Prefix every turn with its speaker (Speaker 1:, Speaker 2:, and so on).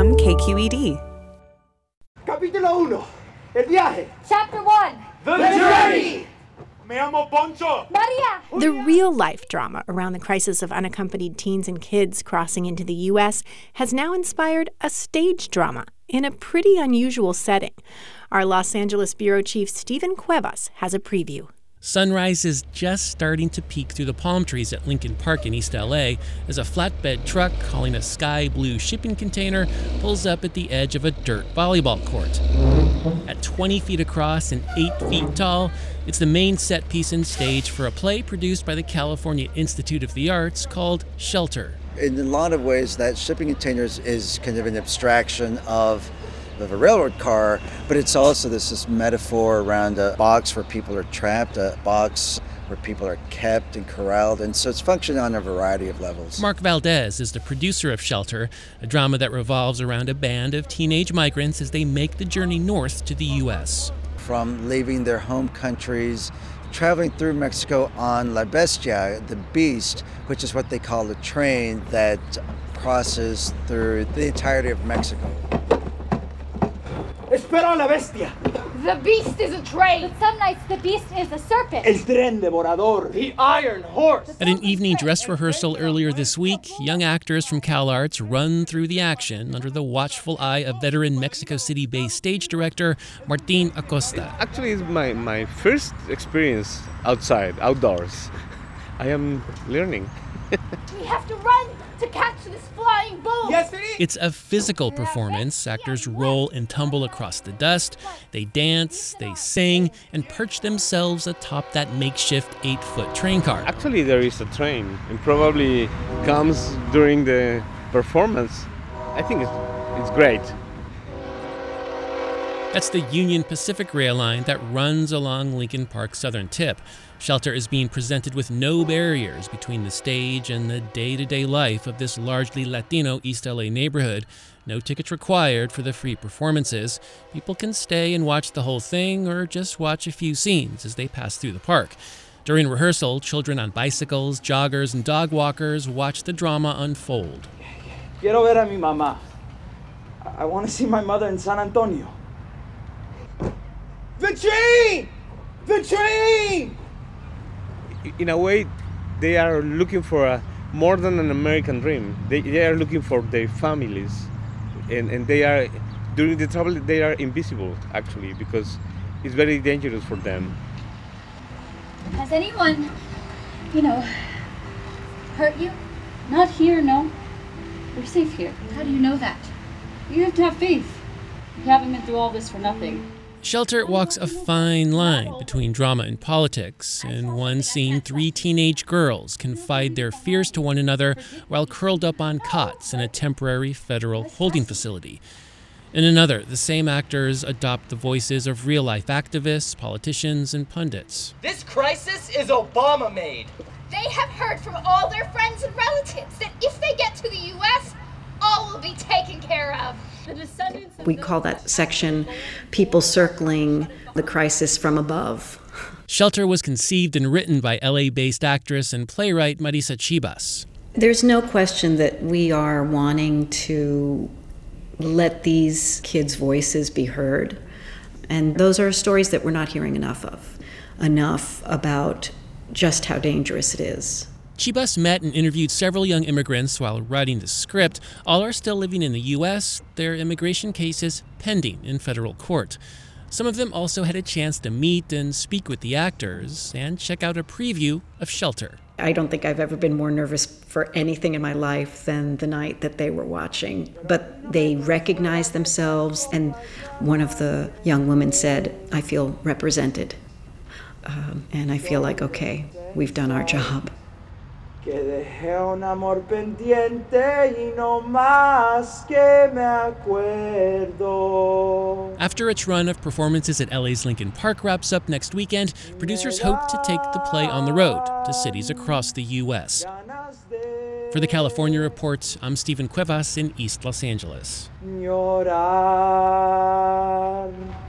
Speaker 1: from KQED.
Speaker 2: Capítulo 1. El viaje.
Speaker 3: Chapter 1.
Speaker 2: The journey.
Speaker 4: Me llamo Poncho.
Speaker 3: Maria.
Speaker 1: The real-life drama around the crisis of unaccompanied teens and kids crossing into the U.S. has now inspired a stage drama in a pretty unusual setting. Our Los Angeles bureau chief Stephen Cuevas has a preview.
Speaker 5: Sunrise is just starting to peek through the palm trees at Lincoln Park in East LA as a flatbed truck hauling a sky blue shipping container pulls up at the edge of a dirt volleyball court. At 20 feet across and 8 feet tall, it's the main set piece and stage for a play produced by the California Institute of the Arts called Shelter.
Speaker 6: In a lot of ways, that shipping containers is kind of an abstraction of a railroad car, but it's also this metaphor around a box where people are trapped, a box where people are kept and corralled, and so it's functioning on a variety of levels.
Speaker 5: Mark Valdez is the producer of Shelter, a drama that revolves around a band of teenage migrants as they make the journey north to the U.S.
Speaker 6: From leaving their home countries, traveling through Mexico on La Bestia, the Beast, which is what they call the train that crosses through the entirety of Mexico.
Speaker 2: Espera la bestia.
Speaker 3: The beast is a train. But some nights the beast is a serpent.
Speaker 2: El tren devorador. The iron horse.
Speaker 5: At an evening dress rehearsal earlier this week, young actors from CalArts run through the action under the watchful eye of veteran Mexico City-based stage director Martin Acosta.
Speaker 7: Actually, it's my first experience outdoors. I am learning.
Speaker 3: We have to run to catch this flying bull.
Speaker 2: Yes, it is.
Speaker 5: It's a physical performance. Actors roll and tumble across the dust. They dance, they sing, and perch themselves atop that makeshift 8-foot train car.
Speaker 7: Actually, there is a train, and probably comes during the performance. I think it's great.
Speaker 5: That's the Union Pacific rail line that runs along Lincoln Park's southern tip. Shelter is being presented with no barriers between the stage and the day-to-day life of this largely Latino East LA neighborhood. No tickets required for the free performances. People can stay and watch the whole thing or just watch a few scenes as they pass through the park. During rehearsal, children on bicycles, joggers, and dog walkers watch the drama unfold.
Speaker 2: Quiero ver a mi mamá. I want to see my mother in San Antonio. The train! The train!
Speaker 7: In a way, they are looking for more than an American dream. They are looking for their families, and they are, during the travel, they are invisible, actually, because it's very dangerous for them.
Speaker 3: Has anyone, hurt you? Not here, no. We're safe here. How do you know that? You have to have faith. You haven't been through all this for nothing.
Speaker 5: Shelter walks a fine line between drama and politics. In one scene, 3 teenage girls confide their fears to one another while curled up on cots in a temporary federal holding facility. In another, the same actors adopt the voices of real-life activists, politicians, and pundits.
Speaker 8: This crisis is Obama-made.
Speaker 3: They have heard from all their friends and relatives that if they get to the U.S., all will be taken care of.
Speaker 9: We call that section People Circling the Crisis from Above.
Speaker 5: Shelter was conceived and written by LA-based actress and playwright Marisa Chibas.
Speaker 9: There's no question that we are wanting to let these kids' voices be heard. And those are stories that we're not hearing enough about just how dangerous it is.
Speaker 5: Chibas met and interviewed several young immigrants while writing the script. All are still living in the U.S., their immigration cases pending in federal court. Some of them also had a chance to meet and speak with the actors and check out a preview of Shelter.
Speaker 9: I don't think I've ever been more nervous for anything in my life than the night that they were watching. But they recognized themselves, and one of the young women said, "I feel represented." And I feel like, okay, we've done our job.
Speaker 2: Que dejé un amor pendiente y no más que me acuerdo.
Speaker 5: After its run of performances at LA's Lincoln Park wraps up next weekend, producers hope to take the play on the road to cities across the U.S. For the California Report, I'm Stephen Cuevas in East Los Angeles.
Speaker 2: Llorar.